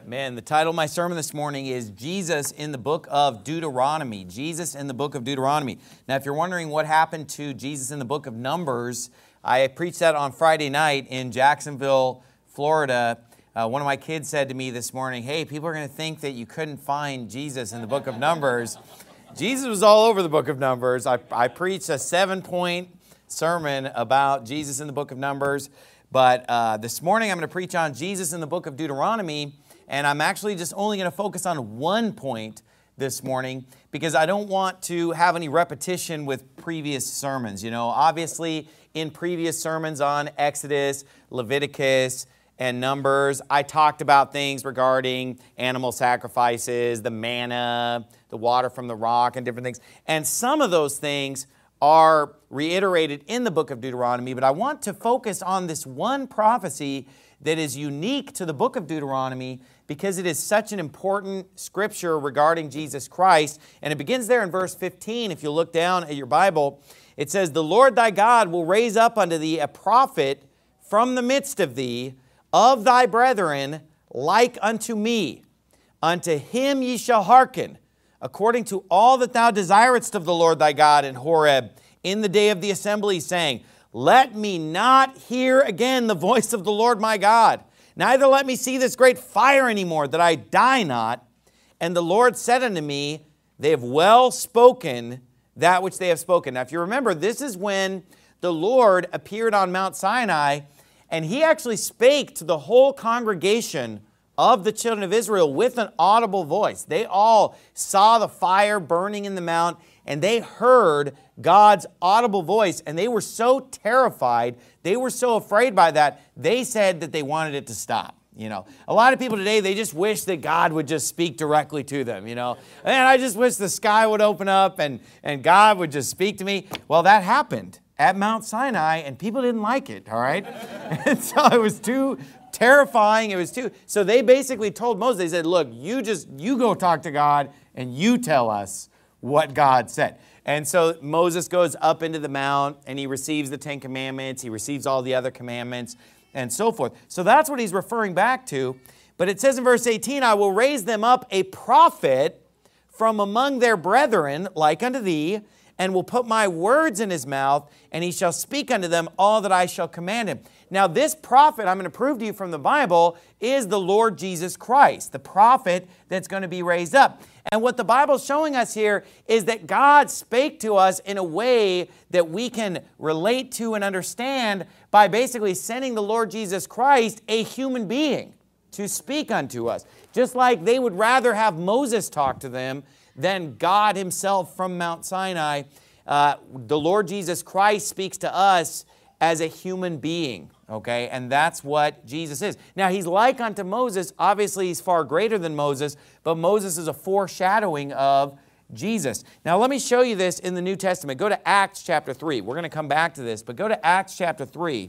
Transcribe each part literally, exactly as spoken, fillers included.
Man, the title of my sermon this morning is Jesus in the book of Deuteronomy. Jesus in the book of Deuteronomy. Now, if you're wondering what happened to Jesus in the book of Numbers, I preached that on Friday night in Jacksonville, Florida. Uh, one of my kids said to me this morning, hey, people are going to think that you couldn't find Jesus in the book of Numbers. Jesus was all over the book of Numbers. I, I preached a seven-point sermon about Jesus in the book of Numbers. But uh, this morning I'm going to preach on Jesus in the book of Deuteronomy. And I'm actually just only going to focus on one point this morning because I don't want to have any repetition with previous sermons. You know, obviously in previous sermons on Exodus, Leviticus, and Numbers, I talked about things regarding animal sacrifices, the manna, the water from the rock, and different things. And some of those things are reiterated in the book of Deuteronomy, but I want to focus on this one prophecy that is unique to the book of Deuteronomy because it is such an important scripture regarding Jesus Christ. And it begins there in verse fifteen. If you look down at your Bible, it says, "The Lord thy God will raise up unto thee a prophet from the midst of thee, of thy brethren, like unto me. Unto him ye shall hearken, according to all that thou desiredst of the Lord thy God in Horeb, in the day of the assembly, saying, Let me not hear again the voice of the Lord my God, neither let me see this great fire any more, that I die not. And the Lord said unto me, They have well spoken that which they have spoken." Now, if you remember, this is when the Lord appeared on Mount Sinai, and he actually spake to the whole congregation of the children of Israel with an audible voice. They all saw the fire burning in the mount, and they heard God's audible voice, and they were so terrified, they were so afraid by that, they said that they wanted it to stop. You know, a lot of people today, they just wish that God would just speak directly to them, you know. And I just wish the sky would open up and, and God would just speak to me. Well, that happened at Mount Sinai, and people didn't like it, all right? And so it was too terrifying. It was too, so they basically told Moses, they said, look, you just, you go talk to God and you tell us what God said. And so Moses goes up into the mount and he receives the Ten Commandments. He receives all the other commandments and so forth. So that's what he's referring back to. But it says in verse eighteen, "I will raise them up a prophet from among their brethren, like unto thee, and will put my words in his mouth, and he shall speak unto them all that I shall command him." Now, this prophet, I'm going to prove to you from the Bible, is the Lord Jesus Christ, the prophet that's going to be raised up. And what the Bible's showing us here is that God spake to us in a way that we can relate to and understand by basically sending the Lord Jesus Christ, a human being, to speak unto us. Just like they would rather have Moses talk to them than God himself from Mount Sinai, uh, the Lord Jesus Christ speaks to us as a human being, okay? And that's what Jesus is. Now, he's like unto Moses. Obviously, he's far greater than Moses, but Moses is a foreshadowing of Jesus. Now, let me show you this in the New Testament. Go to Acts chapter three. We're going to come back to this, but go to Acts chapter three.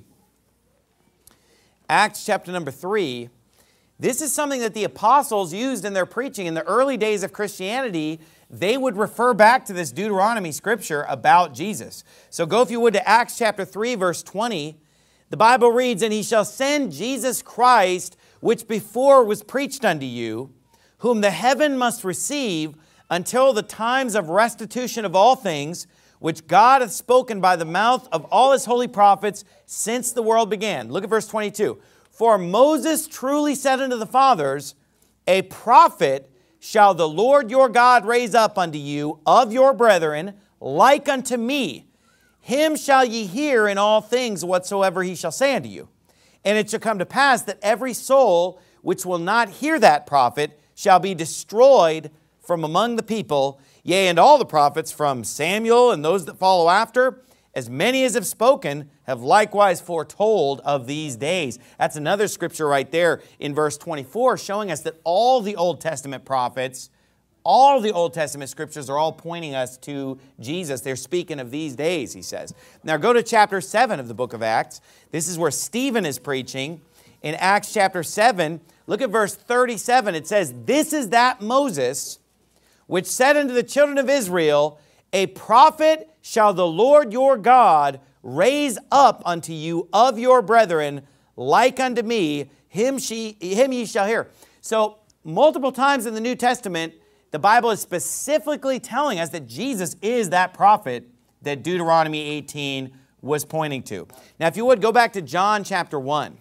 Acts chapter number three. This is something that the apostles used in their preaching. In the early days of Christianity, they would refer back to this Deuteronomy scripture about Jesus. So go, if you would, to Acts chapter three, verse twenty. The Bible reads, "And he shall send Jesus Christ, which before was preached unto you, whom the heaven must receive until the times of restitution of all things, which God hath spoken by the mouth of all his holy prophets since the world began." Look at verse twenty-two. "For Moses truly said unto the fathers, A prophet shall the Lord your God raise up unto you of your brethren, like unto me. Him shall ye hear in all things whatsoever he shall say unto you. And it shall come to pass that every soul which will not hear that prophet shall be destroyed from among the people. Yea, and all the prophets from Samuel and those that follow after, as many as have spoken, have likewise foretold of these days." That's another scripture right there in verse twenty-four, showing us that all the Old Testament prophets, all the Old Testament scriptures are all pointing us to Jesus. They're speaking of these days, he says. Now go to chapter seven of the book of Acts. This is where Stephen is preaching. In Acts chapter seven, look at verse thirty-seven. It says, "This is that Moses, which said unto the children of Israel, A prophet shall the Lord your God raise up unto you of your brethren, like unto me, him, she, him ye shall hear." So multiple times in the New Testament, the Bible is specifically telling us that Jesus is that prophet that Deuteronomy eighteen was pointing to. Now, if you would, go back to John chapter one.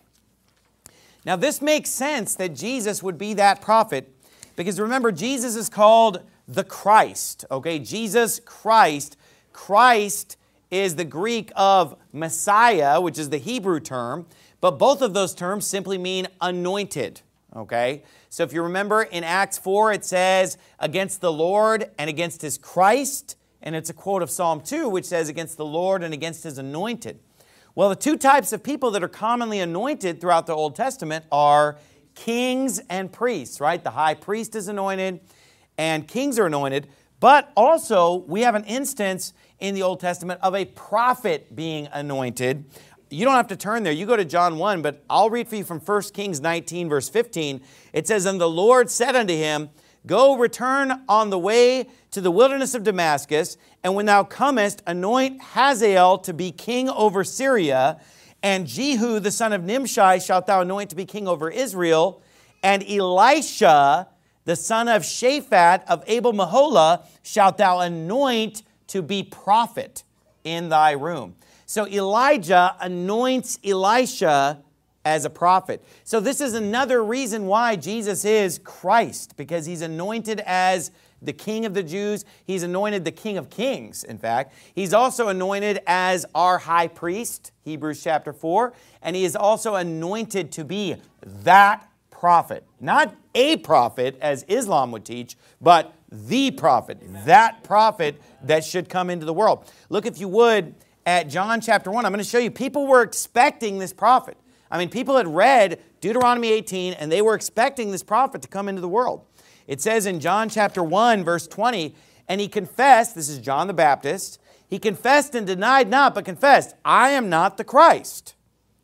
Now, this makes sense that Jesus would be that prophet because remember, Jesus is called the Christ, okay? Jesus Christ. Christ is the Greek of Messiah, which is the Hebrew term, but both of those terms simply mean anointed, okay? So if you remember in Acts four, it says, against the Lord and against His Christ, and it's a quote of Psalm two, which says, against the Lord and against His anointed. Well, the two types of people that are commonly anointed throughout the Old Testament are kings and priests, right? The high priest is anointed and kings are anointed. But also, we have an instance in the Old Testament of a prophet being anointed. You don't have to turn there. You go to John one, but I'll read for you from First Kings nineteen, verse fifteen. It says, and the Lord said unto him, go return on the way to the wilderness of Damascus, and when thou comest, anoint Hazael to be king over Syria, and Jehu the son of Nimshi shalt thou anoint to be king over Israel, and Elisha the son of Shaphat of Abel-Meholah shalt thou anoint to be prophet in thy room. So Elijah anoints Elisha as a prophet. So this is another reason why Jesus is Christ, because He's anointed as the King of the Jews. He's anointed the King of Kings, in fact. He's also anointed as our high priest, Hebrews chapter four, and He is also anointed to be that prophet. Not a prophet, as Islam would teach, but the prophet, that prophet that should come into the world. Look, if you would, at John chapter one. I'm going to show you, people were expecting this prophet. I mean, people had read Deuteronomy eighteen, and they were expecting this prophet to come into the world. It says in John chapter one, verse twenty, and he confessed, this is John the Baptist, he confessed and denied not, but confessed, I am not the Christ.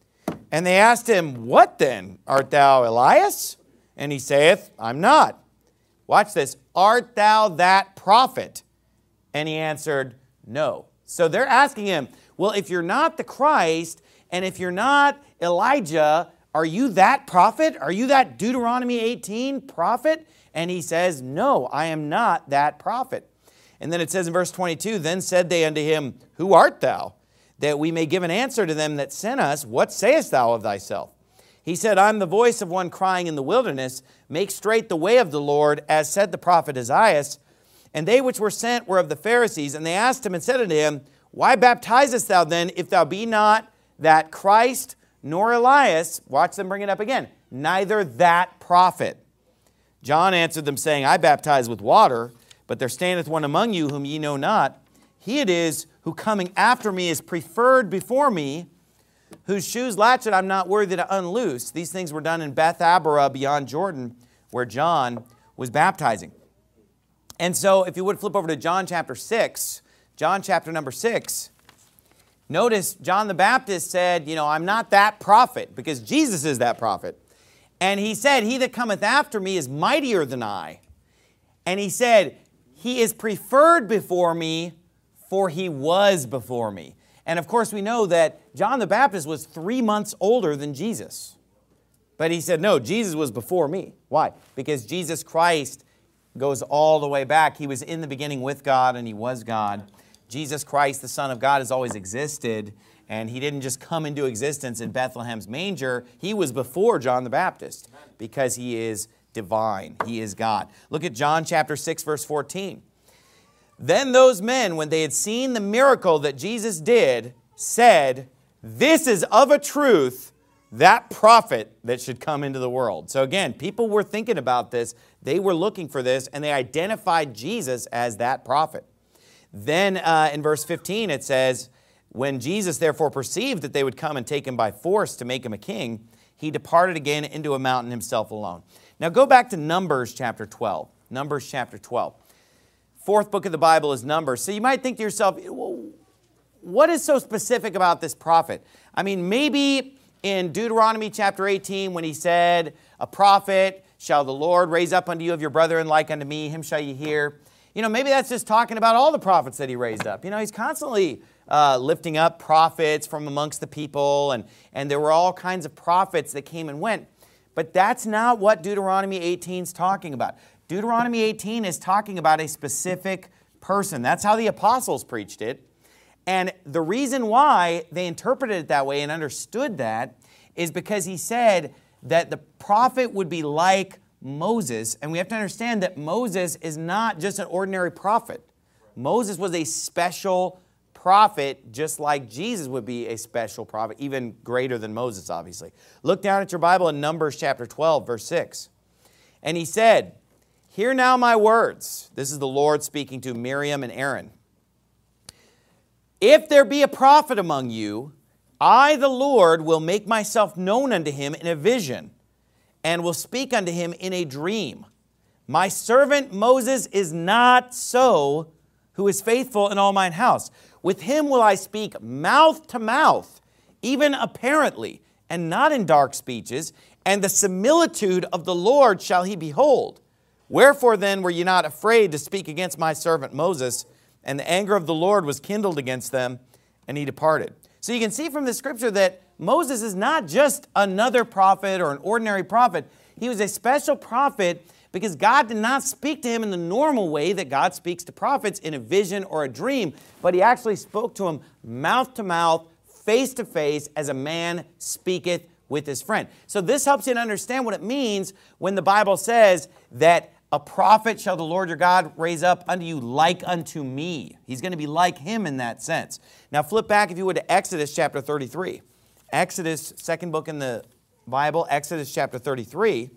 And they asked him, what then? Art thou Elias? And he saith, I'm not. Watch this. Art thou that prophet? And he answered, no. So they're asking him, well, if you're not the Christ, and if you're not Elijah, are you that prophet? Are you that Deuteronomy eighteen prophet? And he says, no, I am not that prophet. And then it says in verse twenty-two, then said they unto him, who art thou? That we may give an answer to them that sent us. What sayest thou of thyself? He said, I'm the voice of one crying in the wilderness, make straight the way of the Lord, as said the prophet Isaiah. And they which were sent were of the Pharisees. And they asked him and said unto him, why baptizest thou then, if thou be not that Christ, nor Elias? Watch them bring it up again. Neither that prophet. John answered them, saying, I baptize with water, but there standeth one among you whom ye know not. He it is who coming after me is preferred before me, whose shoes latchet I'm not worthy to unloose. These things were done in Bethabara beyond Jordan, where John was baptizing. And so if you would flip over to John chapter six, John chapter number six, notice John the Baptist said, you know, I'm not that prophet, because Jesus is that prophet. And he said, he that cometh after me is mightier than I. And he said, he is preferred before me, for he was before me. And of course we know that John the Baptist was three months older than Jesus. But he said, no, Jesus was before me. Why? Because Jesus Christ goes all the way back. He was in the beginning with God, and He was God. Jesus Christ, the Son of God, has always existed, and He didn't just come into existence in Bethlehem's manger. He was before John the Baptist because He is divine. He is God. Look at John chapter six, verse fourteen. Then those men, when they had seen the miracle that Jesus did, said, this is of a truth that prophet that should come into the world. So again, people were thinking about this. They were looking for this, and they identified Jesus as that prophet. Then uh, in verse fifteen, it says, when Jesus therefore perceived that they would come and take Him by force to make Him a king, He departed again into a mountain Himself alone. Now go back to Numbers chapter twelve. Numbers chapter twelve. Fourth book of the Bible is Numbers. So you might think to yourself, well, what is so specific about this prophet? I mean, maybe in Deuteronomy chapter eighteen, when he said, a prophet shall the Lord raise up unto you of your brethren like unto me, him shall ye hear. You know, maybe that's just talking about all the prophets that He raised up. You know, He's constantly uh, lifting up prophets from amongst the people, and, and there were all kinds of prophets that came and went. But that's not what Deuteronomy eighteen is talking about. Deuteronomy eighteen is talking about a specific person. That's how the apostles preached it. And the reason why they interpreted it that way and understood that is because he said that the prophet would be like Moses. And we have to understand that Moses is not just an ordinary prophet. Moses was a special prophet, just like Jesus would be a special prophet, even greater than Moses, obviously. Look down at your Bible in Numbers chapter twelve, verse six. And he said, "Hear now my words." This is the Lord speaking to Miriam and Aaron. "If there be a prophet among you, I, the Lord, will make myself known unto him in a vision, and will speak unto him in a dream. My servant Moses is not so, who is faithful in all mine house. With him will I speak mouth to mouth, even apparently, and not in dark speeches, and the similitude of the Lord shall he behold. Wherefore then were ye not afraid to speak against my servant Moses? And the anger of the Lord was kindled against them, and he departed." So you can see from the scripture that Moses is not just another prophet or an ordinary prophet. He was a special prophet because God did not speak to him in the normal way that God speaks to prophets in a vision or a dream, but he actually spoke to him mouth to mouth, face to face, as a man speaketh with his friend. So this helps you to understand what it means when the Bible says that a prophet shall the Lord your God raise up unto you like unto me. He's going to be like him in that sense. Now flip back, if you would, to Exodus chapter thirty-three. Exodus, second book in the Bible, Exodus chapter thirty-three.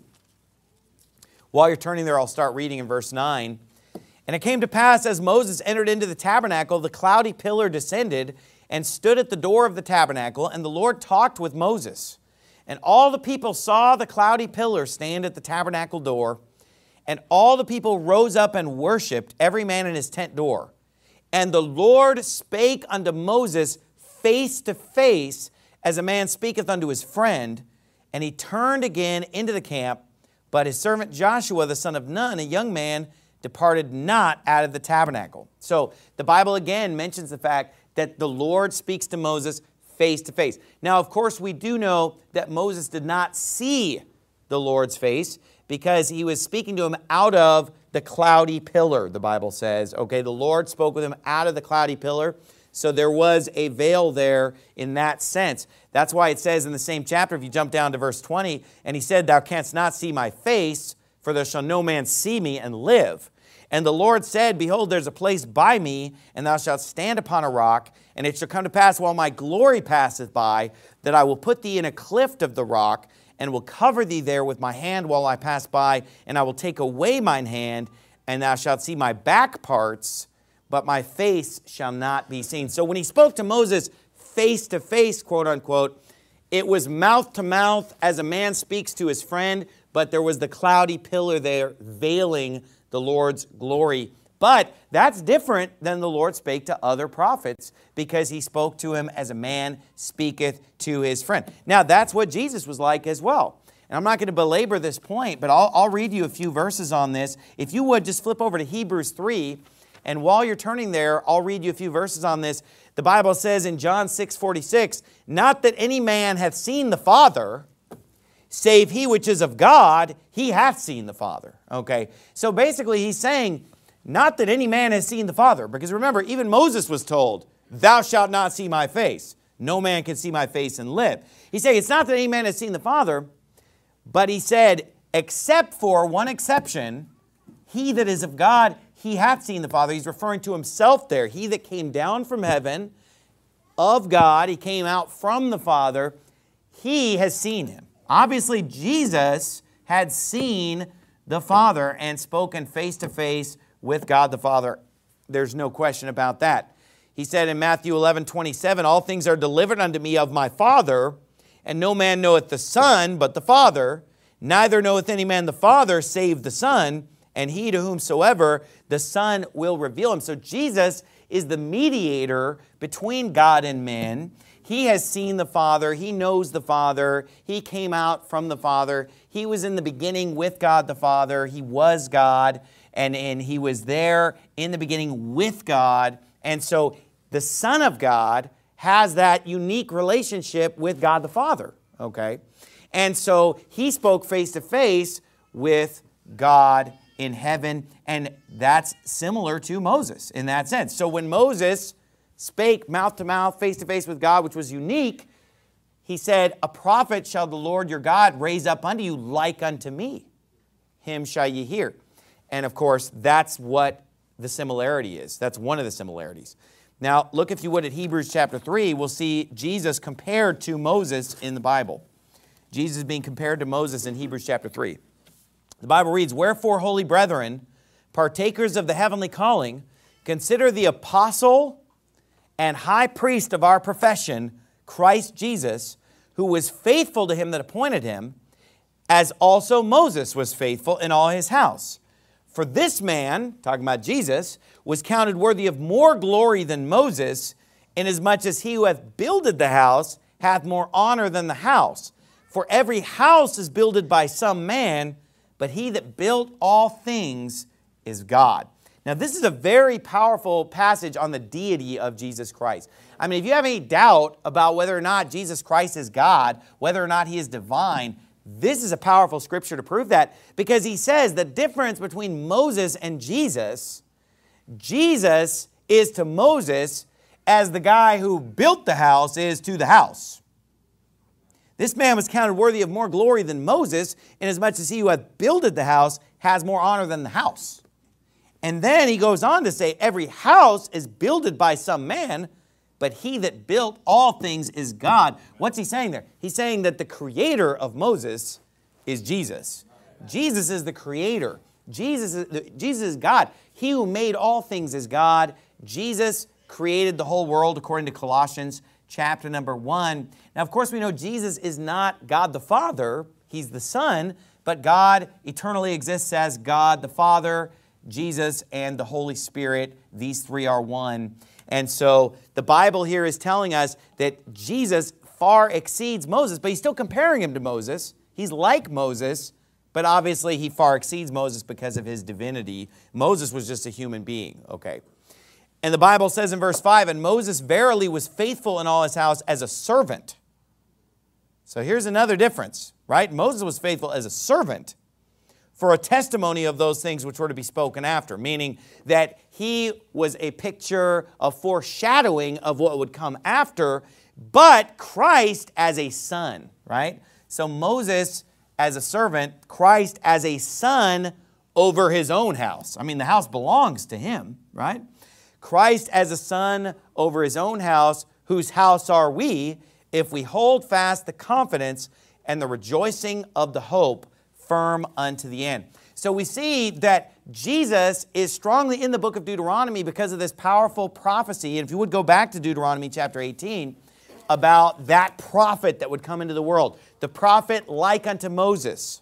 While you're turning there, I'll start reading in verse nine. "And it came to pass, as Moses entered into the tabernacle, the cloudy pillar descended and stood at the door of the tabernacle, and the Lord talked with Moses. And all the people saw the cloudy pillar stand at the tabernacle door. And all the people rose up and worshipped, every man in his tent door. And the Lord spake unto Moses face to face, as a man speaketh unto his friend. And he turned again into the camp. But his servant Joshua, the son of Nun, a young man, departed not out of the tabernacle." So the Bible again mentions the fact that the Lord speaks to Moses face to face. Now, of course, we do know that Moses did not see the Lord's face, because he was speaking to him out of the cloudy pillar, the Bible says. Okay, the Lord spoke with him out of the cloudy pillar. So there was a veil there in that sense. That's why it says in the same chapter, if you jump down to verse twenty, "And he said, Thou canst not see my face, for there shall no man see me and live. And the Lord said, Behold, there's a place by me, and thou shalt stand upon a rock. And it shall come to pass, while my glory passeth by, that I will put thee in a cleft of the rock, and will cover thee there with my hand while I pass by, and I will take away mine hand, and thou shalt see my back parts, but my face shall not be seen." So when he spoke to Moses face to face, quote unquote, it was mouth to mouth as a man speaks to his friend, but there was the cloudy pillar there veiling the Lord's glory. But that's different than the Lord spake to other prophets, because he spoke to him as a man speaketh to his friend. Now, that's what Jesus was like as well. And I'm not going to belabor this point, but I'll, I'll read you a few verses on this. If you would, just flip over to Hebrews three. And while you're turning there, I'll read you a few verses on this. The Bible says in John six forty-six, "Not that any man hath seen the Father, save he which is of God, he hath seen the Father." Okay, so basically he's saying, not that any man has seen the Father. Because remember, even Moses was told, "Thou shalt not see my face. No man can see my face and live." He's saying it's not that any man has seen the Father, but he said, except for one exception, he that is of God, he hath seen the Father. He's referring to himself there. He that came down from heaven of God, he came out from the Father, he has seen him. Obviously, Jesus had seen the Father and spoken face to face with God the Father. There's no question about that. He said in Matthew eleven twenty-seven, "All things are delivered unto me of my Father, and no man knoweth the Son but the Father, neither knoweth any man the Father save the Son, and he to whomsoever the Son will reveal him." So Jesus is the mediator between God and men. He has seen the Father. He knows the Father. He came out from the Father. He was in the beginning with God the Father. He was God, and, and he was there in the beginning with God. And so the Son of God has that unique relationship with God the Father, okay? And so he spoke face to face with God in heaven. And that's similar to Moses in that sense. So when Moses spake mouth to mouth, face to face with God, which was unique, he said, a prophet shall the Lord your God raise up unto you like unto me. Him shall ye hear. And of course, that's what the similarity is. That's one of the similarities. Now, look if you would at Hebrews chapter three. We'll see Jesus compared to Moses in the Bible. Jesus being compared to Moses in Hebrews chapter three. The Bible reads, wherefore, holy brethren, partakers of the heavenly calling, consider the apostle and high priest of our profession, Christ Jesus, who was faithful to him that appointed him, as also Moses was faithful in all his house. For this man, talking about Jesus, was counted worthy of more glory than Moses, inasmuch as he who hath builded the house hath more honor than the house. For every house is builded by some man, but he that built all things is God. Now, this is a very powerful passage on the deity of Jesus Christ. I mean, if you have any doubt about whether or not Jesus Christ is God, whether or not he is divine, this is a powerful scripture to prove that, because he says the difference between Moses and Jesus, Jesus is to Moses as the guy who built the house is to the house. This man was counted worthy of more glory than Moses, inasmuch as he who hath builded the house has more honor than the house. And then he goes on to say, every house is builded by some man, but he that built all things is God. What's he saying there? He's saying that the creator of Moses is Jesus. Jesus is the creator. Jesus is, Jesus is God. He who made all things is God. Jesus created the whole world according to Colossians chapter number one. Now, of course, we know Jesus is not God the Father. He's the Son, but God eternally exists as God the Father, Jesus, and the Holy Spirit. These three are one. And so the Bible here is telling us that Jesus far exceeds Moses, but he's still comparing him to Moses. He's like Moses, but obviously he far exceeds Moses because of his divinity. Moses was just a human being, okay? And the Bible says in verse five, and Moses verily was faithful in all his house as a servant. So here's another difference, right? Moses was faithful as a servant for a testimony of those things which were to be spoken after, meaning that he was a picture of foreshadowing of what would come after, but Christ as a son, right? So Moses as a servant, Christ as a son over his own house. I mean, the house belongs to him, right? Christ as a son over his own house, whose house are we, if we hold fast the confidence and the rejoicing of the hope firm unto the end. So we see that Jesus is strongly in the book of Deuteronomy because of this powerful prophecy. And if you would go back to Deuteronomy chapter eighteen, about that prophet that would come into the world, the prophet like unto Moses.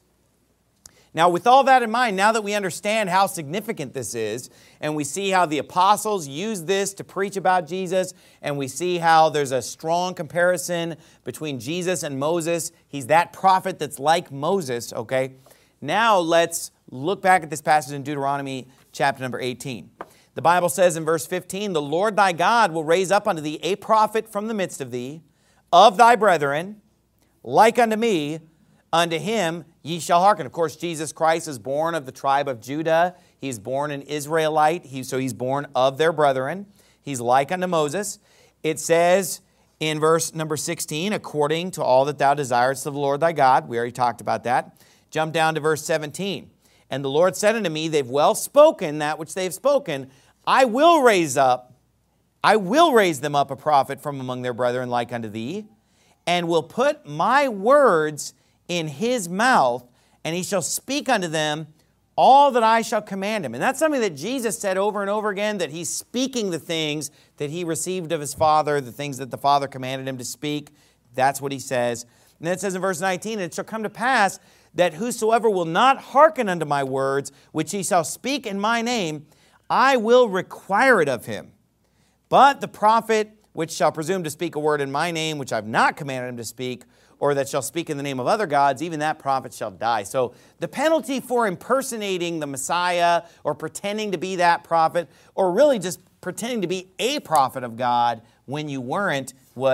Now, with all that in mind, now that we understand how significant this is, and we see how the apostles use this to preach about Jesus, and we see how there's a strong comparison between Jesus and Moses, he's that prophet that's like Moses, okay? Now let's look back at this passage in Deuteronomy chapter number eighteen. The Bible says in verse fifteen, the Lord thy God will raise up unto thee a prophet from the midst of thee, of thy brethren, like unto me. Unto him ye shall hearken. Of course, Jesus Christ is born of the tribe of Judah. He's born an Israelite, he, so he's born of their brethren. He's like unto Moses. It says in verse number sixteen, according to all that thou desirest of the Lord thy God. We already talked about that. Jump down to verse seventeen. And the Lord said unto me, they've well spoken that which they've spoken. I will raise up, I will raise them up a prophet from among their brethren like unto thee, and will put my words in his mouth, and he shall speak unto them all that I shall command him. And that's something that Jesus said over and over again, that he's speaking the things that he received of his Father, the things that the Father commanded him to speak. That's what he says. And then it says in verse nineteen, and it shall come to pass that whosoever will not hearken unto my words, which he shall speak in my name, I will require it of him. But the prophet which shall presume to speak a word in my name, which I've not commanded him to speak, or that shall speak in the name of other gods, even that prophet shall die. So the penalty for impersonating the Messiah, or pretending to be that prophet, or really just pretending to be a prophet of God when you weren't, was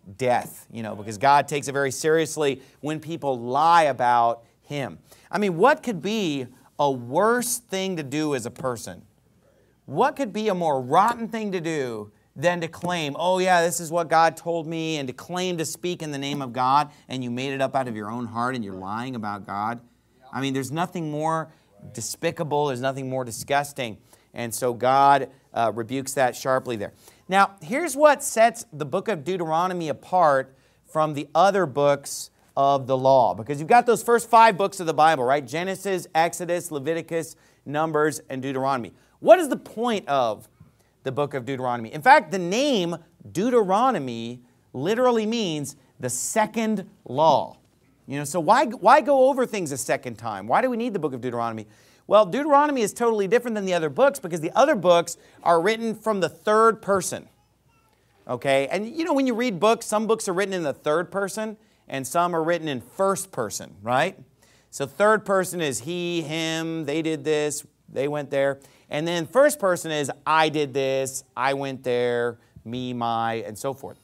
death, you know, because God takes it very seriously when people lie about Him. I mean, what could be a worse thing to do as a person? What could be a more rotten thing to do than to claim, oh yeah, this is what God told me, and to claim to speak in the name of God, and you made it up out of your own heart and you're lying about God? I mean, there's nothing more despicable, there's nothing more disgusting. And so God uh, rebukes that sharply there. Now, here's what sets the book of Deuteronomy apart from the other books of the law. Because you've got those first five books of the Bible, right? Genesis, Exodus, Leviticus, Numbers, and Deuteronomy. What is the point of the book of Deuteronomy? In fact, the name Deuteronomy literally means the second law. You know, so why, why go over things a second time? Why do we need the book of Deuteronomy? Well, Deuteronomy is totally different than the other books because the other books are written from the third person. Okay? And you know, when you read books, some books are written in the third person and some are written in first person, right? So third person is he, him, they did this, they went there. And then first person is I did this, I went there, me, my, and so forth.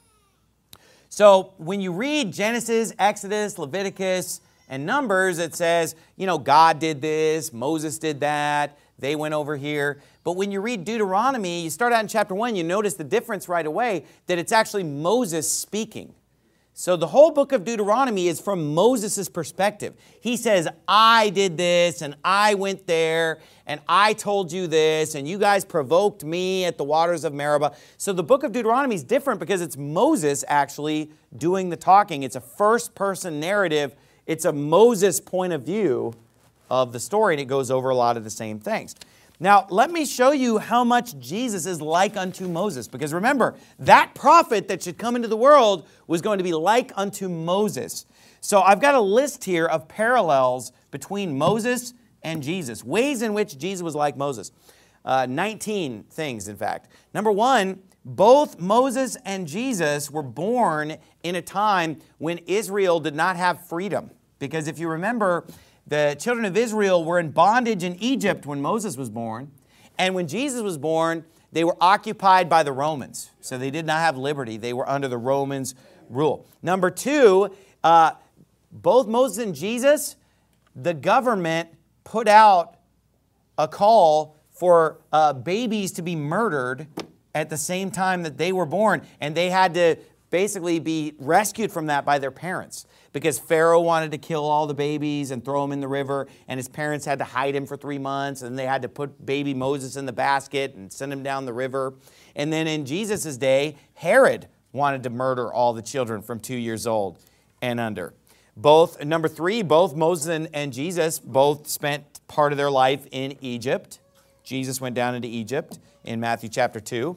So when you read Genesis, Exodus, Leviticus, and Numbers, it says, you know, God did this, Moses did that, they went over here. But when you read Deuteronomy, you start out in chapter one, you notice the difference right away, that it's actually Moses speaking. So the whole book of Deuteronomy is from Moses' perspective. He says, I did this, and I went there, and I told you this, and you guys provoked me at the waters of Meribah. So the book of Deuteronomy is different because it's Moses actually doing the talking. It's a first-person narrative. It's a Moses point of view of the story, and it goes over a lot of the same things. Now, let me show you how much Jesus is like unto Moses. Because remember, that prophet that should come into the world was going to be like unto Moses. So I've got a list here of parallels between Moses and Jesus. Ways in which Jesus was like Moses. Uh, nineteen things, in fact. Number one, both Moses and Jesus were born in a time when Israel did not have freedom. Because if you remember, the children of Israel were in bondage in Egypt when Moses was born. And when Jesus was born, they were occupied by the Romans. So they did not have liberty. They were under the Romans' rule. Number two, uh, both Moses and Jesus, the government put out a call for uh, babies to be murdered at the same time that they were born. And they had to basically be rescued from that by their parents. Because Pharaoh wanted to kill all the babies and throw them in the river, and his parents had to hide him for three months, and they had to put baby Moses in the basket and send him down the river. And then in Jesus' day, Herod wanted to murder all the children from two years old and under. Both, number three, both Moses and, and Jesus both spent part of their life in Egypt. Jesus went down into Egypt in Matthew chapter two.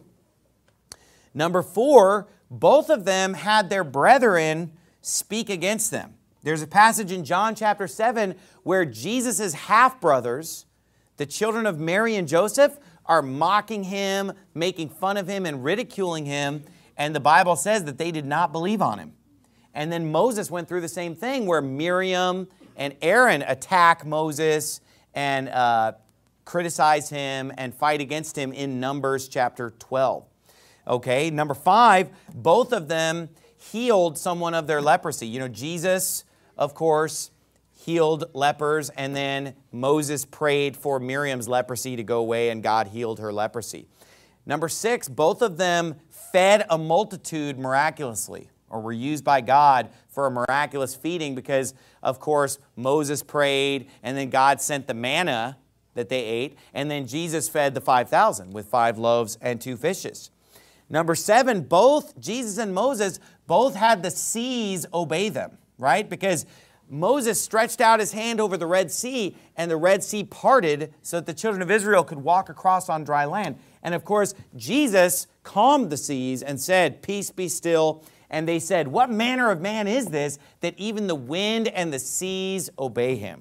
Number four, both of them had their brethren speak against them. There's a passage in John chapter seven where Jesus' half-brothers, the children of Mary and Joseph, are mocking him, making fun of him, and ridiculing him. And the Bible says that they did not believe on him. And then Moses went through the same thing where Miriam and Aaron attack Moses and uh, criticize him and fight against him in Numbers chapter twelve. Okay, number five, both of them healed someone of their leprosy. You know, Jesus, of course, healed lepers, and then Moses prayed for Miriam's leprosy to go away, and God healed her leprosy. Number six, both of them fed a multitude miraculously, or were used by God for a miraculous feeding because, of course, Moses prayed, and then God sent the manna that they ate, and then Jesus fed the five thousand with five loaves and two fishes. Number seven, both Jesus and Moses both had the seas obey them, right? Because Moses stretched out his hand over the Red Sea, and the Red Sea parted so that the children of Israel could walk across on dry land. And of course, Jesus calmed the seas and said, "Peace, be still." And they said, "What manner of man is this that even the wind and the seas obey him?"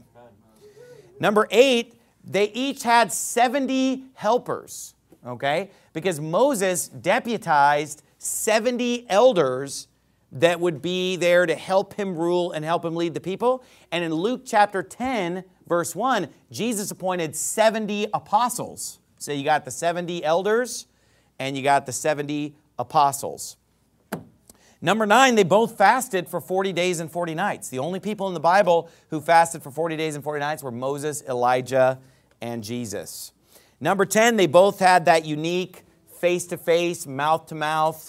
Number eight, they each had seventy helpers, okay? Because Moses deputized seventy elders that would be there to help him rule and help him lead the people. And in Luke chapter ten, verse one, Jesus appointed seventy apostles. So you got the seventy elders and you got the seventy apostles. Number nine, they both fasted for forty days and forty nights. The only people in the Bible who fasted for forty days and forty nights were Moses, Elijah, and Jesus. Number ten, they both had that unique face-to-face, mouth-to-mouth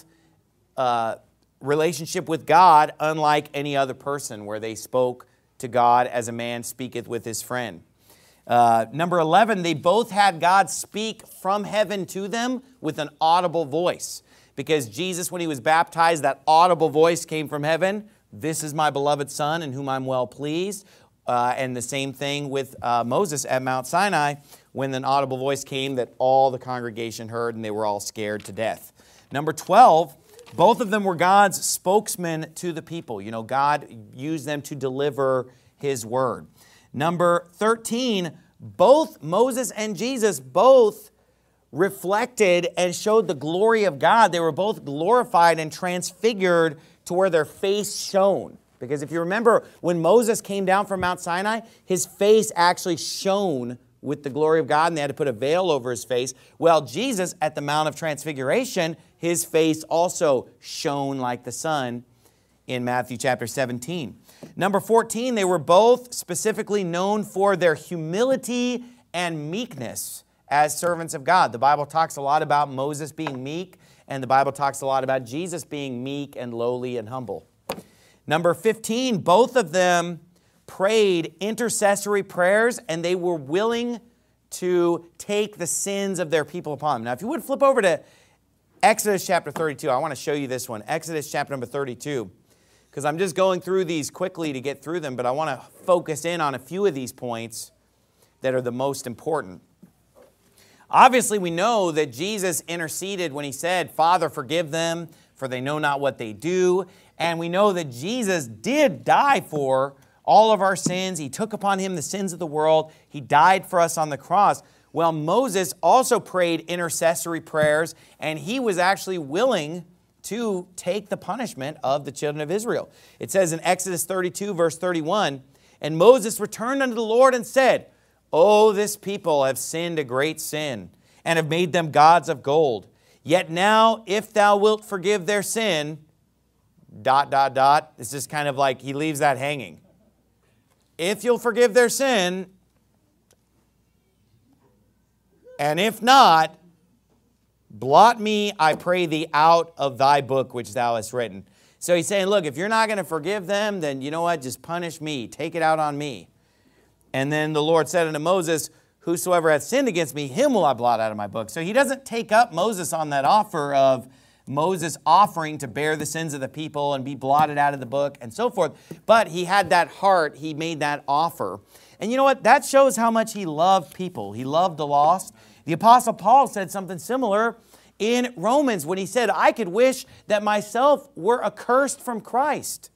uh, relationship with God, unlike any other person, where they spoke to God as a man speaketh with his friend. Uh, number eleven, they both had God speak from heaven to them with an audible voice. Because Jesus, when he was baptized, that audible voice came from heaven. This is my beloved Son in whom I'm well pleased. Uh, and the same thing with uh, Moses at Mount Sinai, when an audible voice came that all the congregation heard and they were all scared to death. Number twelve, both of them were God's spokesmen to the people. You know, God used them to deliver his word. Number thirteen, both Moses and Jesus both reflected and showed the glory of God. They were both glorified and transfigured to where their face shone. Because if you remember, when Moses came down from Mount Sinai, his face actually shone with the glory of God, and they had to put a veil over his face. Well, Jesus, at the Mount of Transfiguration, his face also shone like the sun in Matthew chapter seventeen. Number fourteen, they were both specifically known for their humility and meekness as servants of God. The Bible talks a lot about Moses being meek, and the Bible talks a lot about Jesus being meek and lowly and humble. Number fifteen, both of them prayed intercessory prayers, and they were willing to take the sins of their people upon them. Now, if you would flip over to Exodus chapter thirty-two, I want to show you this one. Exodus chapter number thirty-two, because I'm just going through these quickly to get through them, but I want to focus in on a few of these points that are the most important. Obviously, we know that Jesus interceded when he said, Father, forgive them, for they know not what they do. And we know that Jesus did die for all of our sins. He took upon him the sins of the world. He died for us on the cross. Well, Moses also prayed intercessory prayers, and he was actually willing to take the punishment of the children of Israel. It says in Exodus thirty-two, verse thirty-one, and Moses returned unto the Lord and said, Oh, this people have sinned a great sin, and have made them gods of gold. Yet now, if thou wilt forgive their sin, dot, dot, dot. It's just kind of like he leaves that hanging. If you'll forgive their sin, and if not, blot me, I pray thee, out of thy book which thou hast written. So he's saying, look, if you're not going to forgive them, then you know what? Just punish me. Take it out on me. And then the Lord said unto Moses, whosoever hath sinned against me, him will I blot out of my book. So he doesn't take up Moses on that offer of Moses offering to bear the sins of the people and be blotted out of the book and so forth. But he had that heart. He made that offer. And you know what? That shows how much he loved people. He loved the lost. The Apostle Paul said something similar in Romans when he said, I could wish that myself were accursed from Christ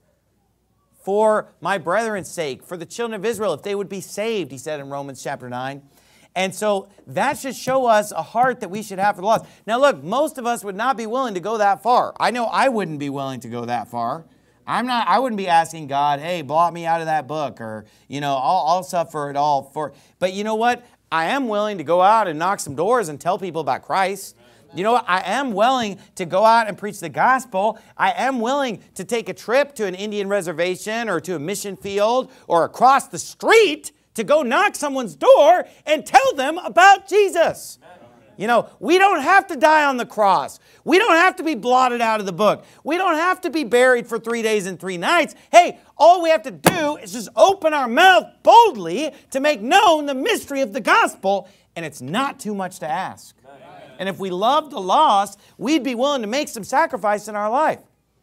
for my brethren's sake, for the children of Israel, if they would be saved, he said in Romans chapter nine. And so that should show us a heart that we should have for the lost. Now look, most of us would not be willing to go that far. I know I wouldn't be willing to go that far. I'm not, I wouldn't be asking God, hey, blot me out of that book, or, you know, I'll, I'll suffer it all for. But you know what? I am willing to go out and knock some doors and tell people about Christ. You know what? I am willing to go out and preach the gospel. I am willing to take a trip to an Indian reservation or to a mission field or across the street to go knock someone's door and tell them about Jesus. You know, we don't have to die on the cross. We don't have to be blotted out of the book. We don't have to be buried for three days and three nights. Hey, all we have to do is just open our mouth boldly to make known the mystery of the gospel, and it's not too much to ask. And if we loved the lost, we'd be willing to make some sacrifice in our life.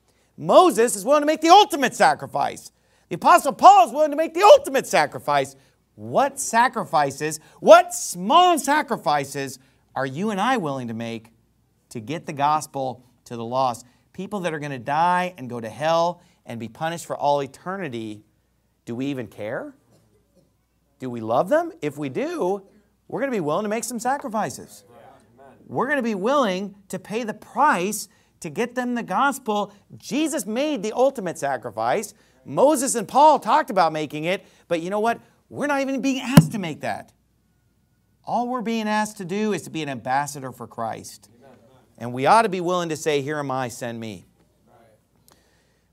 Moses is willing to make the ultimate sacrifice. The Apostle Paul is willing to make the ultimate sacrifice. What sacrifices, what small sacrifices are you and I willing to make to get the gospel to the lost? People that are going to die and go to hell and be punished for all eternity. Do we even care? Do we love them? If we do, we're going to be willing to make some sacrifices. We're going to be willing to pay the price to get them the gospel. Jesus made the ultimate sacrifice. Moses and Paul talked about making it, but you know what? We're not even being asked to make that. All we're being asked to do is to be an ambassador for Christ. And we ought to be willing to say, here am I, send me.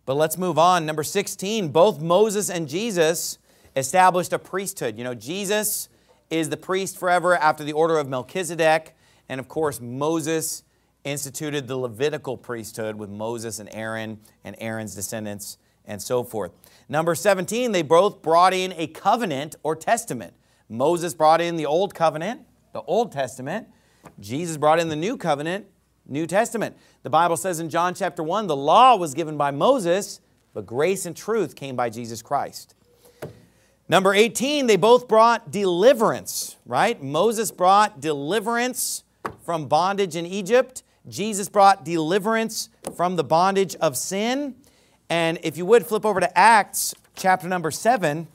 But let's move on. Number sixteen, both Moses and Jesus established a priesthood. You know, Jesus is the priest forever after the order of Melchizedek. And of course, Moses instituted the Levitical priesthood with Moses and Aaron and Aaron's descendants and so forth. Number seventeen, they both brought in a covenant or testament. Moses brought in the Old Covenant, the Old Testament. Jesus brought in the New Covenant, New Testament. The Bible says in John chapter one, the law was given by Moses, but grace and truth came by Jesus Christ. Number eighteen, they both brought deliverance, right? Moses brought deliverance from bondage in Egypt. Jesus brought deliverance from the bondage of sin. And if you would, flip over to Acts chapter number seven.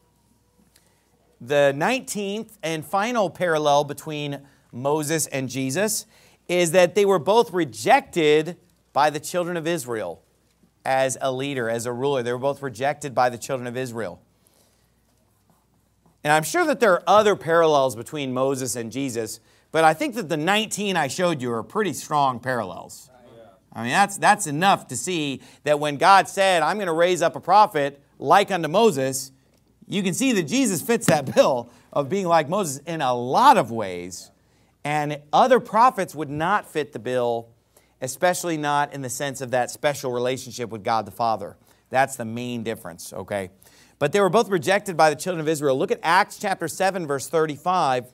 The nineteenth and final parallel between Moses and Jesus is that they were both rejected by the children of Israel as a leader, as a ruler. They were both rejected by the children of Israel. And I'm sure that there are other parallels between Moses and Jesus, but I think that the nineteen I showed you are pretty strong parallels. I mean, that's, that's enough to see that when God said, I'm going to raise up a prophet like unto Moses, you can see that Jesus fits that bill of being like Moses in a lot of ways. And other prophets would not fit the bill, especially not in the sense of that special relationship with God the Father. That's the main difference, okay? But they were both rejected by the children of Israel. Look at Acts chapter seven, verse thirty-five.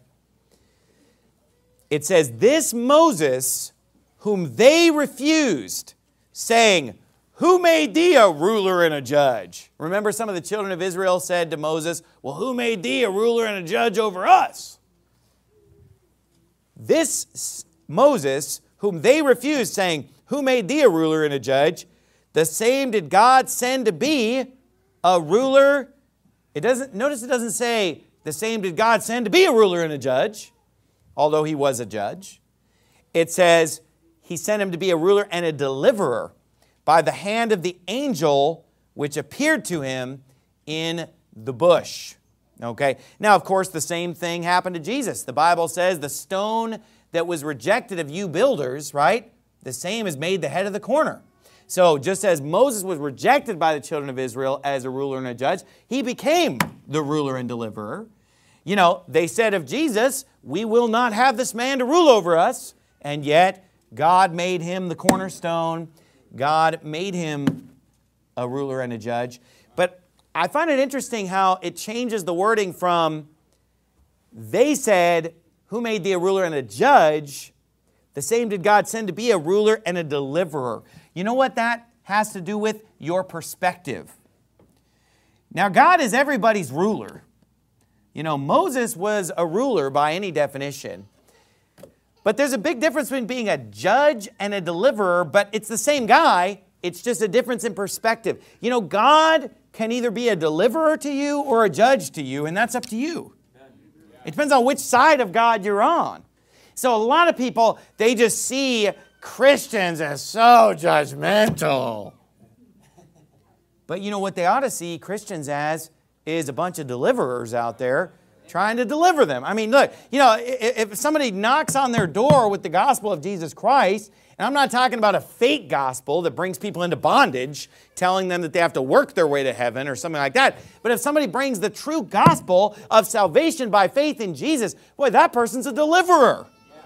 It says, this Moses, whom they refused, saying, who made thee a ruler and a judge? Remember, some of the children of Israel said to Moses, well, who made thee a ruler and a judge over us? This Moses, whom they refused, saying, who made thee a ruler and a judge? The same did God send to be a ruler. It doesn't, notice it doesn't say, the same did God send to be a ruler and a judge, although he was a judge. It says, he sent him to be a ruler and a deliverer by the hand of the angel which appeared to him in the bush. Okay. Now, of course, the same thing happened to Jesus. The Bible says the stone that was rejected of you builders, right? The same is made the head of the corner. So just as Moses was rejected by the children of Israel as a ruler and a judge, he became the ruler and deliverer. You know, they said of Jesus, we will not have this man to rule over us. And yet, God made him the cornerstone. God made him a ruler and a judge. But I find it interesting how it changes the wording from, they said, who made thee a ruler and a judge? The same did God send to be a ruler and a deliverer. You know what that has to do with? Your perspective. Now, God is everybody's ruler. You know, Moses was a ruler by any definition. But there's a big difference between being a judge and a deliverer, but it's the same guy. It's just a difference in perspective. You know, God can either be a deliverer to you or a judge to you, and that's up to you. It depends on which side of God you're on. So a lot of people, they just see Christians as so judgmental. But you know what they ought to see Christians as is a bunch of deliverers out there trying to deliver them. I mean, look, you know, if somebody knocks on their door with the gospel of Jesus Christ, and I'm not talking about a fake gospel that brings people into bondage, telling them that they have to work their way to heaven or something like that. But if somebody brings the true gospel of salvation by faith in Jesus, boy, that person's a deliverer.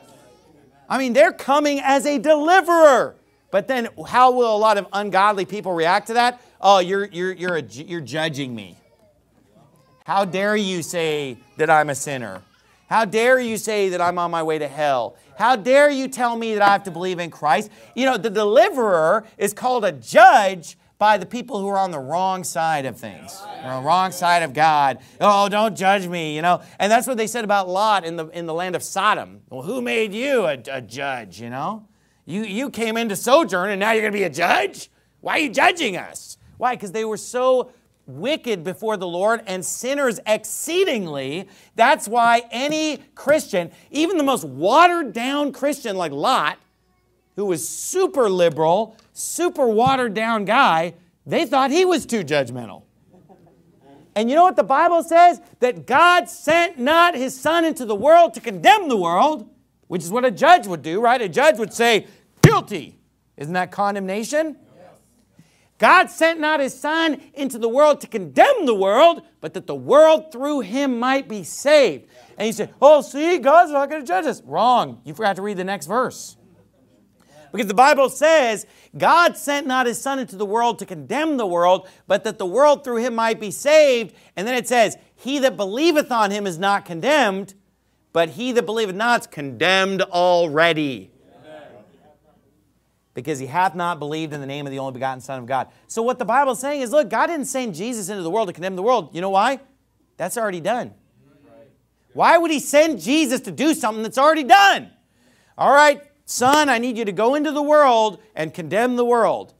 I mean, they're coming as a deliverer. But then how will a lot of ungodly people react to that? Oh, you're, you're, you're, a, you're judging me. How dare you say that I'm a sinner? How dare you say that I'm on my way to hell? How dare you tell me that I have to believe in Christ? You know, the deliverer is called a judge by the people who are on the wrong side of things. They're on the wrong side of God. Oh, don't judge me, you know. And that's what they said about Lot in the, in the land of Sodom. Well, who made you a, a judge, you know? You, you came into sojourn and now you're going to be a judge? Why are you judging us? Why? Because they were so wicked before the Lord and sinners exceedingly. That's why any Christian, even the most watered down Christian like Lot, who was super liberal, super watered down guy, they thought he was too judgmental. And you know what the Bible says? That God sent not his Son into the world to condemn the world, which is what a judge would do, right? A judge would say, guilty. Isn't that condemnation? God sent not his Son into the world to condemn the world, but that the world through him might be saved. And you say, oh, see, God's not going to judge us. Wrong. You forgot to read the next verse. Because the Bible says, God sent not his Son into the world to condemn the world, but that the world through him might be saved. And then it says, he that believeth on him is not condemned, but he that believeth not is condemned already. Amen. Because he hath not believed in the name of the only begotten Son of God. So what the Bible is saying is, look, God didn't send Jesus into the world to condemn the world. You know why? That's already done. Why would he send Jesus to do something that's already done? All right, Son, I need you to go into the world and condemn the world.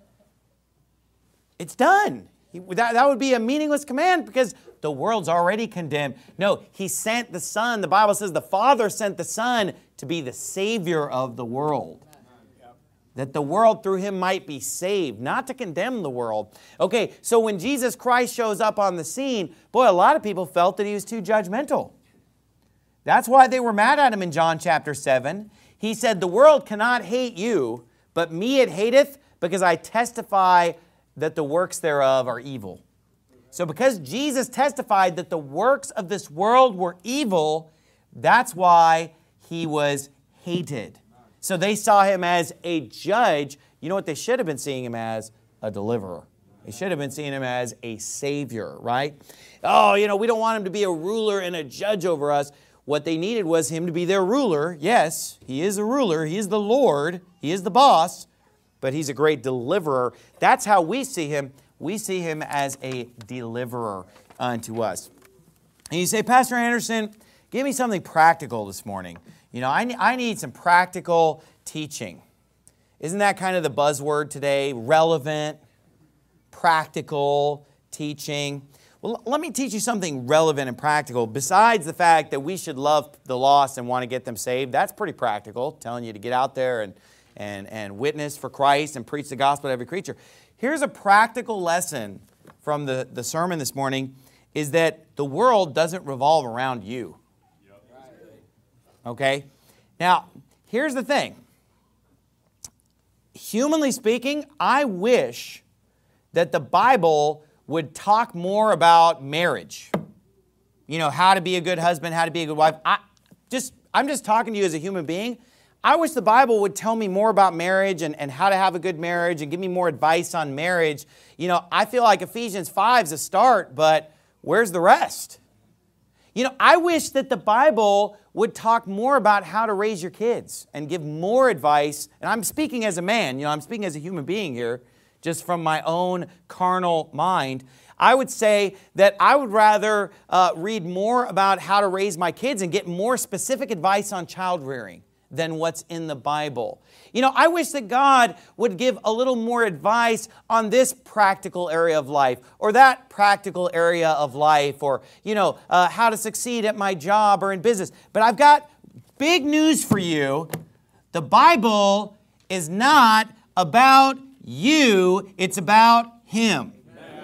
It's done. That, that would be a meaningless command because the world's already condemned. No, he sent the Son. The Bible says the Father sent the Son to be the Savior of the world. That the world through him might be saved, not to condemn the world. Okay, so when Jesus Christ shows up on the scene, boy, a lot of people felt that he was too judgmental. That's why they were mad at him in John chapter seven. He said, the world cannot hate you, but me it hateth, because I testify that the works thereof are evil. So because Jesus testified that the works of this world were evil, that's why he was hated. So they saw him as a judge. You know what they should have been seeing him as? A deliverer. They should have been seeing him as a savior, right? Oh, you know, we don't want him to be a ruler and a judge over us. What they needed was him to be their ruler. Yes, he is a ruler. He is the Lord. He is the boss. But he's a great deliverer. That's how we see him. We see him as a deliverer unto us. And you say, Pastor Anderson, give me something practical this morning. You know, I, I need some practical teaching. Isn't that kind of the buzzword today? Relevant, practical teaching. Well, let me teach you something relevant and practical. Besides the fact that we should love the lost and want to get them saved, that's pretty practical, telling you to get out there and, and, and witness for Christ and preach the gospel to every creature. Here's a practical lesson from the, the sermon this morning, is that the world doesn't revolve around you. Okay? Now, here's the thing. Humanly speaking, I wish that the Bible would talk more about marriage. You know, how to be a good husband, how to be a good wife. I just, I'm just talking to you as a human being. I wish the Bible would tell me more about marriage and, and how to have a good marriage and give me more advice on marriage. You know, I feel like Ephesians five is a start, but where's the rest? You know, I wish that the Bible would talk more about how to raise your kids and give more advice. And I'm speaking as a man, you know, I'm speaking as a human being here, just from my own carnal mind. I would say that I would rather uh, read more about how to raise my kids and get more specific advice on child rearing than what's in the Bible. You know, I wish that God would give a little more advice on this practical area of life or that practical area of life, or, you know, uh, how to succeed at my job or in business. But I've got big news for you. The Bible is not about you, it's about him.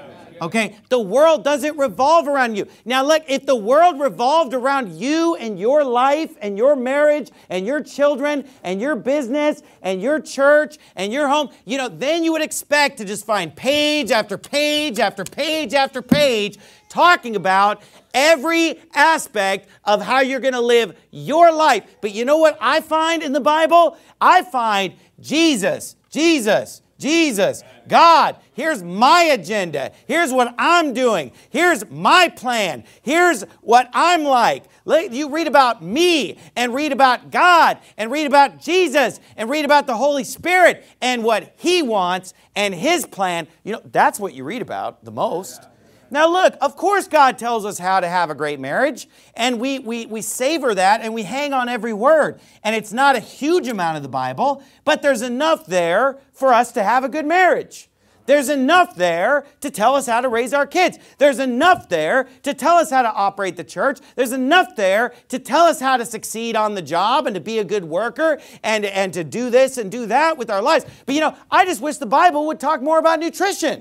Okay, the world doesn't revolve around you. Now look, if the world revolved around you and your life and your marriage and your children and your business and your church and your home, you know, then you would expect to just find page after page after page after page talking about every aspect of how you're going to live your life. But you know what I find in the Bible? I find Jesus, Jesus, Jesus, God, here's my agenda. Here's what I'm doing. Here's my plan. Here's what I'm like. You read about me and read about God and read about Jesus and read about the Holy Spirit and what He wants and His plan. You know, that's what you read about the most. Now look, of course God tells us how to have a great marriage, and we, we, we savor that and we hang on every word. And it's not a huge amount of the Bible, but there's enough there for us to have a good marriage. There's enough there to tell us how to raise our kids. There's enough there to tell us how to operate the church. There's enough there to tell us how to succeed on the job and to be a good worker and, and to do this and do that with our lives. But you know, I just wish the Bible would talk more about nutrition.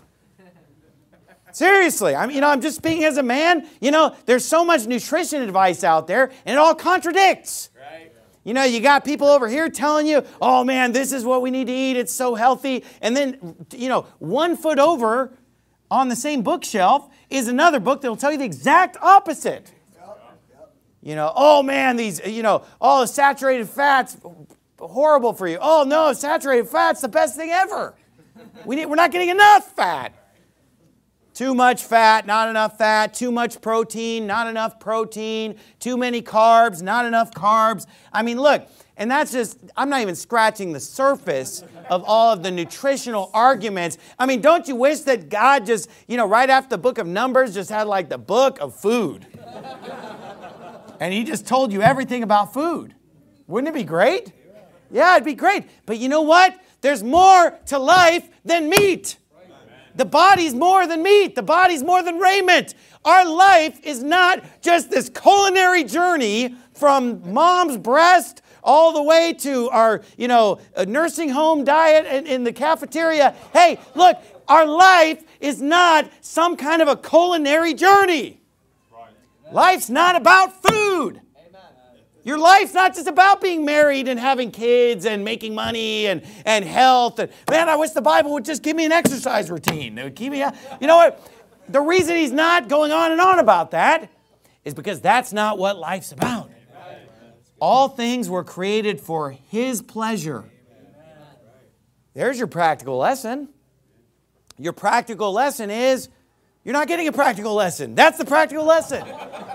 Seriously, I mean, you know, I'm just speaking as a man. You know, there's so much nutrition advice out there, and it all contradicts. Right. You know, you got people over here telling you, oh man, this is what we need to eat. It's so healthy. And then, you know, one foot over on the same bookshelf is another book that will tell you the exact opposite. You know, oh man, these, you know, all the saturated fats, horrible for you. Oh no, saturated fat's the best thing ever. We need, we're not getting enough fat. Too much fat, not enough fat. Too much protein, not enough protein. Too many carbs, not enough carbs. I mean, look, and that's just, I'm not even scratching the surface of all of the nutritional arguments. I mean, don't you wish that God just, you know, right after the book of Numbers just had like the book of food? And he just told you everything about food. Wouldn't it be great? Yeah, it'd be great. But you know what? There's more to life than meat. The body's more than meat. The body's more than raiment. Our life is not just this culinary journey from mom's breast all the way to our, you know, nursing home diet in, in the cafeteria. Hey, look, our life is not some kind of a culinary journey. Life's not about food. Your life's not just about being married and having kids and making money and, and health. And, man, I wish the Bible would just give me an exercise routine. It would keep me, you know what? The reason he's not going on and on about that is because that's not what life's about. All things were created for his pleasure. There's your practical lesson. Your practical lesson is you're not getting a practical lesson. That's the practical lesson.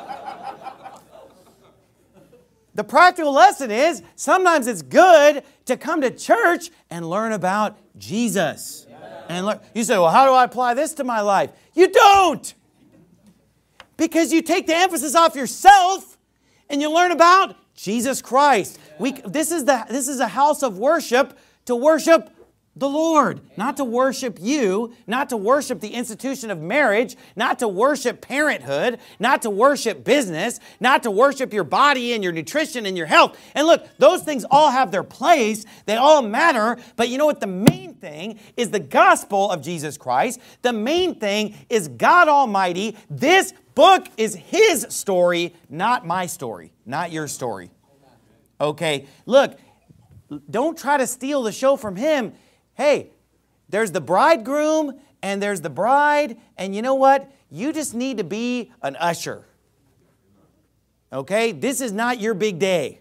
The practical lesson is sometimes it's good to come to church and learn about Jesus. And learn. You say, well, how do I apply this to my life? You don't. Because you take the emphasis off yourself and you learn about Jesus Christ. We, this is the, this is a house of worship to worship the Lord, not to worship you, not to worship the institution of marriage, not to worship parenthood, not to worship business, not to worship your body and your nutrition and your health. And look, those things all have their place. They all matter. But you know what? The main thing is the gospel of Jesus Christ. The main thing is God Almighty. This book is His story, not my story, not your story. Okay, look, don't try to steal the show from Him. Hey, there's the bridegroom and there's the bride, and you know what? You just need to be an usher. Okay? This is not your big day.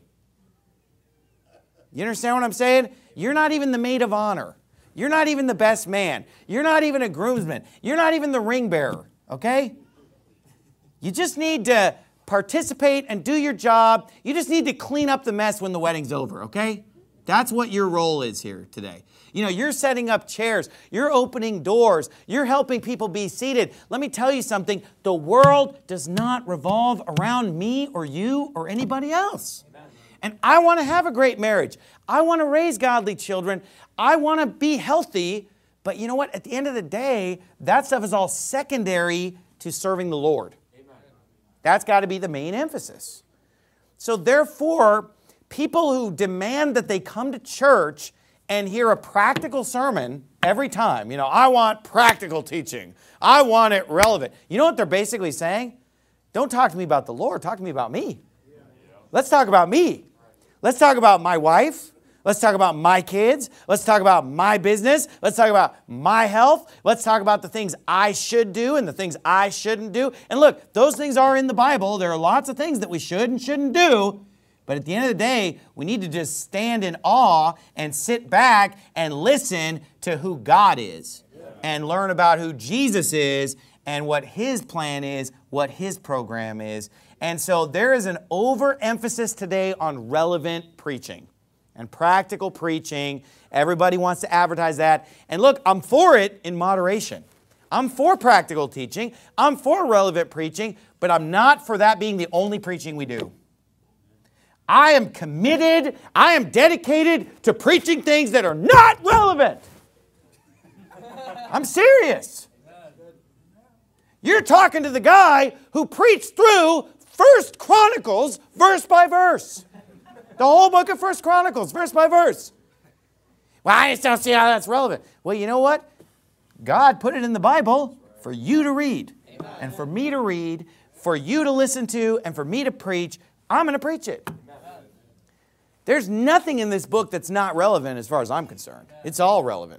You understand what I'm saying? You're not even the maid of honor. You're not even the best man. You're not even a groomsman. You're not even the ring bearer. Okay? You just need to participate and do your job. You just need to clean up the mess when the wedding's over. Okay? That's what your role is here today. You know, you're setting up chairs. You're opening doors. You're helping people be seated. Let me tell you something. The world does not revolve around me or you or anybody else. Amen. And I want to have a great marriage. I want to raise godly children. I want to be healthy. But you know what? At the end of the day, that stuff is all secondary to serving the Lord. Amen. That's got to be the main emphasis. So therefore, people who demand that they come to church and hear a practical sermon every time, you know, I want practical teaching. I want it relevant. You know what they're basically saying? Don't talk to me about the Lord. Talk to me about me. Let's talk about me. Let's talk about my wife. Let's talk about my kids. Let's talk about my business. Let's talk about my health. Let's talk about the things I should do and the things I shouldn't do. And look, those things are in the Bible. There are lots of things that we should and shouldn't do. But at the end of the day, we need to just stand in awe and sit back and listen to who God is and learn about who Jesus is and what His plan is, what His program is. And so there is an overemphasis today on relevant preaching and practical preaching. Everybody wants to advertise that. And look, I'm for it in moderation. I'm for practical teaching. I'm for relevant preaching, but I'm not for that being the only preaching we do. I am committed, I am dedicated to preaching things that are not relevant. I'm serious. You're talking to the guy who preached through First Chronicles verse by verse. The whole book of First Chronicles, verse by verse. Well, I just don't see how that's relevant. Well, you know what? God put it in the Bible for you to read, and for me to read, for you to listen to, and for me to preach. I'm going to preach it. There's nothing in this book that's not relevant as far as I'm concerned. It's all relevant.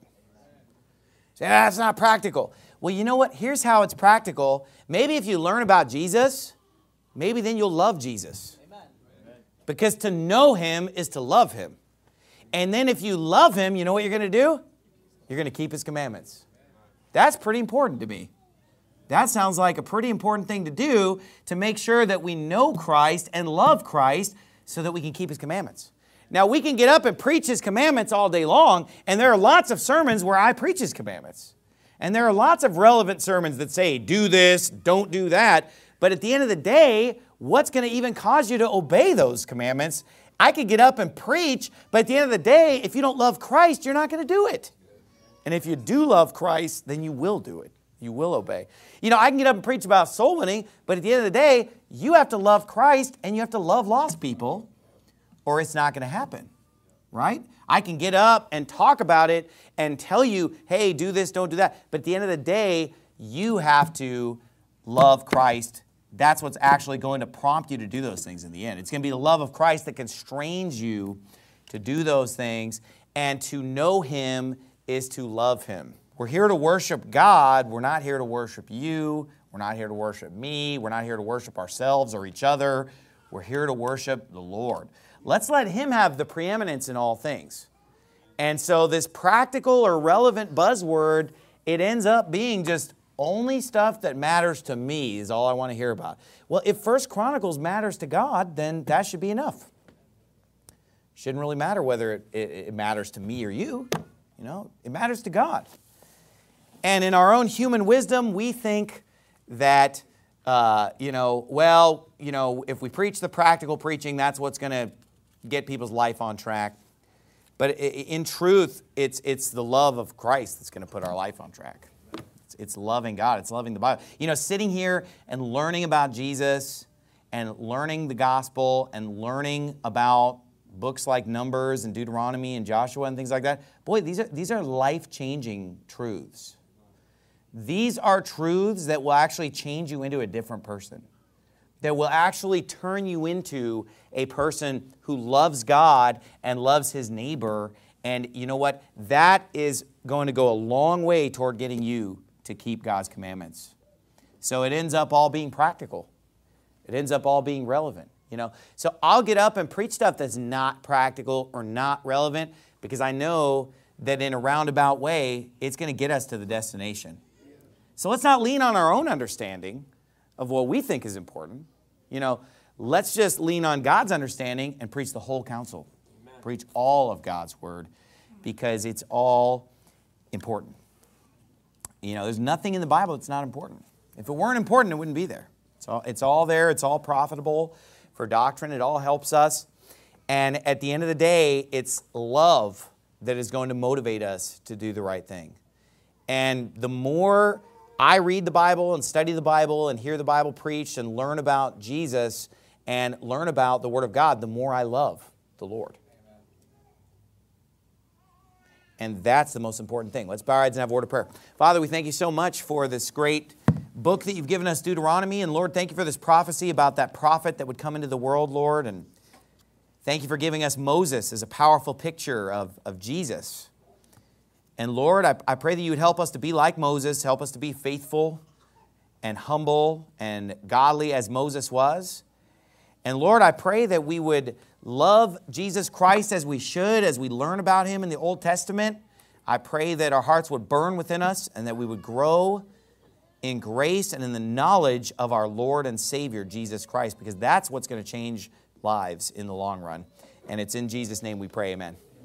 Say, ah, that's not practical. Well, you know what? Here's how it's practical. Maybe if you learn about Jesus, maybe then you'll love Jesus. Amen. Because to know Him is to love Him. And then if you love Him, you know what you're going to do? You're going to keep His commandments. That's pretty important to me. That sounds like a pretty important thing to do to make sure that we know Christ and love Christ so that we can keep His commandments. Now, we can get up and preach His commandments all day long, and there are lots of sermons where I preach His commandments. And there are lots of relevant sermons that say, do this, don't do that. But at the end of the day, what's going to even cause you to obey those commandments? I could get up and preach, but at the end of the day, if you don't love Christ, you're not going to do it. And if you do love Christ, then you will do it. You will obey. You know, I can get up and preach about soul winning, but at the end of the day, you have to love Christ and you have to love lost people, or it's not going to happen, right? I can get up and talk about it and tell you, hey, do this, don't do that. But at the end of the day, you have to love Christ. That's what's actually going to prompt you to do those things in the end. It's going to be the love of Christ that constrains you to do those things, and to know Him is to love Him. We're here to worship God. We're not here to worship you. We're not here to worship me. We're not here to worship ourselves or each other. We're here to worship the Lord. Let's let Him have the preeminence in all things. And so this practical or relevant buzzword, it ends up being just only stuff that matters to me is all I want to hear about. Well, if First Chronicles matters to God, then that should be enough. Shouldn't really matter whether it, it, it matters to me or you. You know, it matters to God. And in our own human wisdom, we think that, uh, you know, well, you know, if we preach the practical preaching, that's what's going to get people's life on track. But in truth, it's, it's the love of Christ that's going to put our life on track. It's, it's loving God. It's loving the Bible. You know, sitting here and learning about Jesus and learning the gospel and learning about books like Numbers and Deuteronomy and Joshua and things like that, boy, these are, these are life-changing truths. These are truths that will actually change you into a different person, that will actually turn you into a person who loves God and loves his neighbor. And you know what? That is going to go a long way toward getting you to keep God's commandments. So it ends up all being practical. It ends up all being relevant. You know, so I'll get up and preach stuff that's not practical or not relevant because I know that in a roundabout way, it's going to get us to the destination. So let's not lean on our own understanding of what we think is important. You know, let's just lean on God's understanding and preach the whole counsel. Amen. Preach all of God's word because it's all important. You know, there's nothing in the Bible that's not important. If it weren't important, it wouldn't be there. It's all, it's all there. It's all profitable for doctrine. It all helps us. And at the end of the day, it's love that is going to motivate us to do the right thing. And the more I read the Bible and study the Bible and hear the Bible preached and learn about Jesus and learn about the Word of God, the more I love the Lord. And that's the most important thing. Let's bow our heads and have a word of prayer. Father, we thank you so much for this great book that you've given us, Deuteronomy. And Lord, thank you for this prophecy about that prophet that would come into the world, Lord. And thank you for giving us Moses as a powerful picture of, of Jesus. And Lord, I, I pray that you would help us to be like Moses, help us to be faithful and humble and godly as Moses was. And Lord, I pray that we would love Jesus Christ as we should, as we learn about him in the Old Testament. I pray that our hearts would burn within us and that we would grow in grace and in the knowledge of our Lord and Savior, Jesus Christ, because that's what's going to change lives in the long run. And it's in Jesus' name we pray, amen.